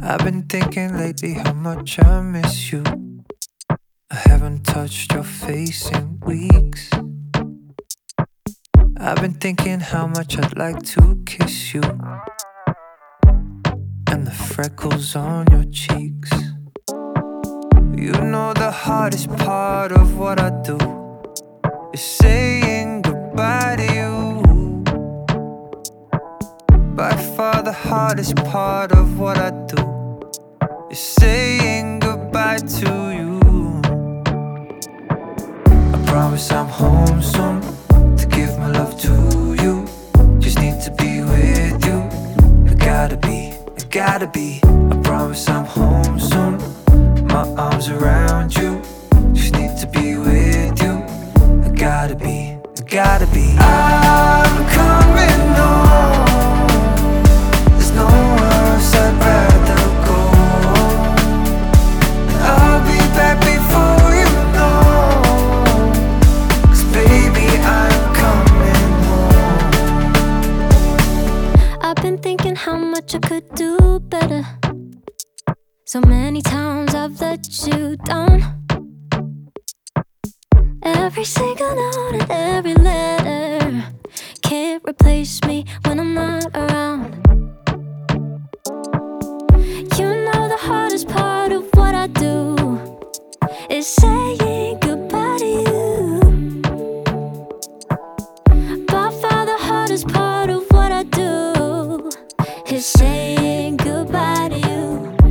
I've been thinking lately how much I miss you. I haven't touched your face in weeks. I've been thinking how much I'd like to kiss you, and the freckles on your cheeks. You know the hardest part of what I do is saying goodbye to you. By far the hardest part of what I do is saying goodbye to you. I promise I'm home soon to give my love to you. Just need to be with you. I gotta be. I promise I'm home soon. My arms around you. Just need to be with you. I gotta be. I'm coming home. There's nowhere else I'd rather go. I'll be back before you know. 'Cause baby, I'm coming home. I've been thinking how much I could do better. So many times I've let you down. Every single note and every letter can't replace me when I'm not around. You know the hardest part of what I do is saying goodbye to you. By far the hardest part of what I do is saying goodbye to you.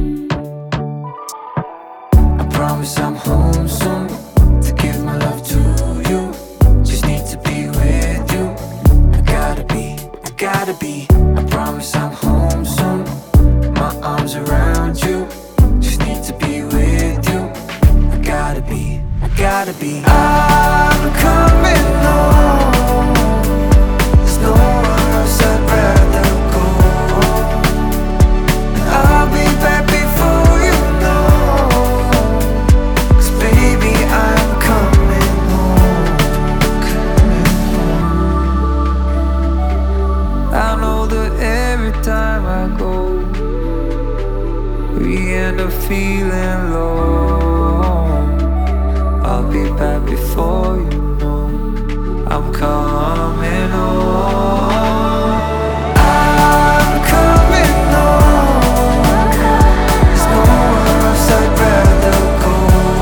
I promise I'm home soon to give my love to you. Just need to be with you. I gotta be. I promise I'm home soon. My arms around you. Just need to be with you. I gotta be. I'm coming home. There's nowhere else I'd rather go. I'll be back before you know. 'Cause baby, I'm coming home. I know that every time I go, we end up feeling low. I'll be back before you know. I'm coming home. I'm coming home. There's nowhere else I'd rather go.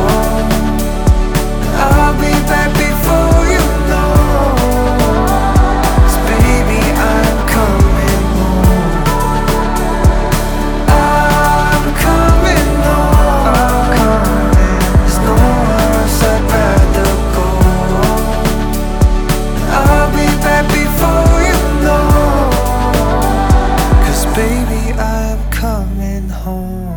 I'll be back before you know. 'Cause baby, I'm coming home. I'm coming home. There's nowhere else I'd rather go. I'll be back before you know. 'Cause baby, I'm coming home.